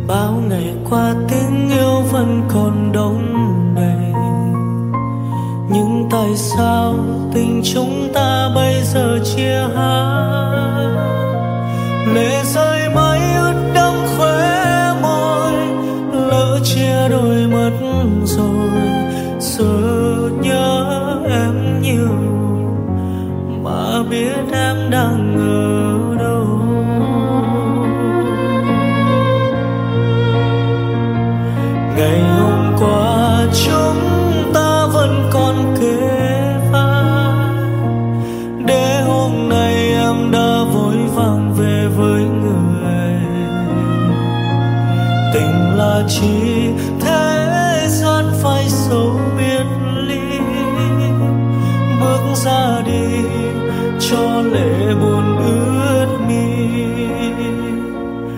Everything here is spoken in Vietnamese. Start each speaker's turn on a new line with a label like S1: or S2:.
S1: Bao ngày qua tình yêu vẫn còn đong đầy, nhưng tại sao tình chúng ta bây giờ chia hai? Lệ rơi mãi ướt đẫm khóe môi, lỡ chia đôi mất rồi. Giờ nhớ em nhiều mà biết em đang ở đâu. Ngày hôm qua chúng ta vẫn còn kề vai, để hôm nay em đã vội vàng về với người. Tình là chi